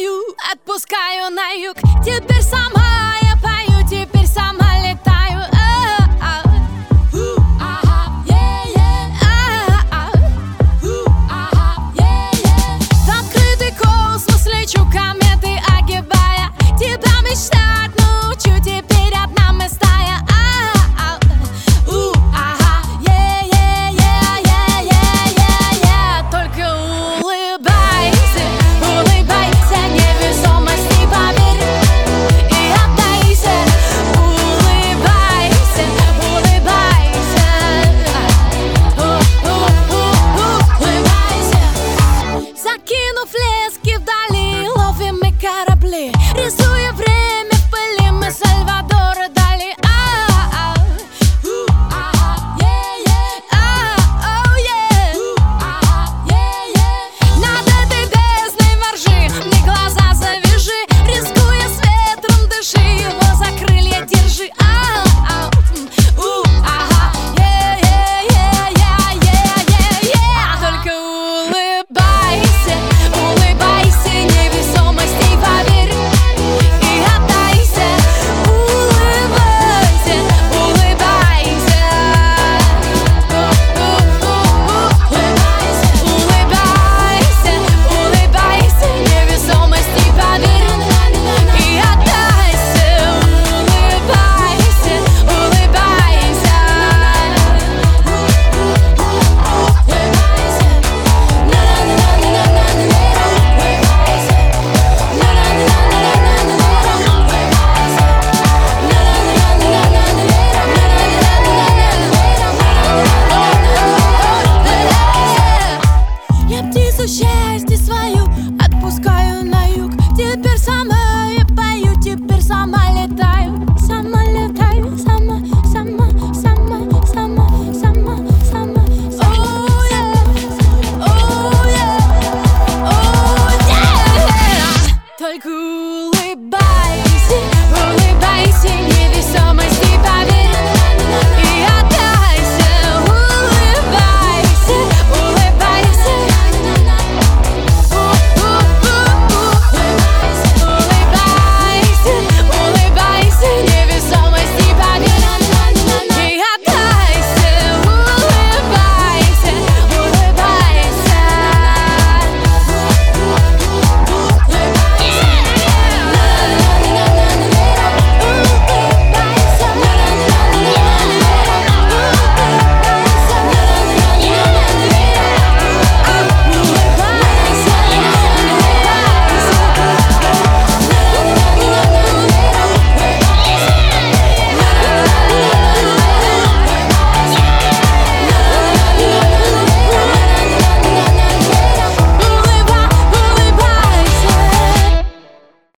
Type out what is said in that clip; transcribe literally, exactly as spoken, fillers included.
пою, отпускаю на юг. Теперь сама я пою, теперь сама летаю. В открытый космос лечу, кометы огибая. Тебя мечтать научу, теперь одна мы стая. Только улыбайся, улыбайся, невесомости поверь и отдайся. Улыбайся, улыбайся, улыбайся. Закинув лески вдали, ловим мы корабли, рисуя время в пыли, мы Сальвадора Дали. Над этой бездной воржи, мне глаза завяжи, рискуя с ветром дыши, его за крылья держи. Только улыбайся, улыбайся, невесомости поверь и отдайся. Улыбайся, улыбайся, улыбайся, улыбайся, невесомости поверь и отдайся. Улыбайся, улыбайся, я птицу счастья свою отпускаю на юг. Теперь сама я пою, теперь сама летаю. Сама летаю, сама, сама, сама, сама, сама, сама. Oh yeah, oh yeah, oh yeah. Только улыбайся, улыбайся.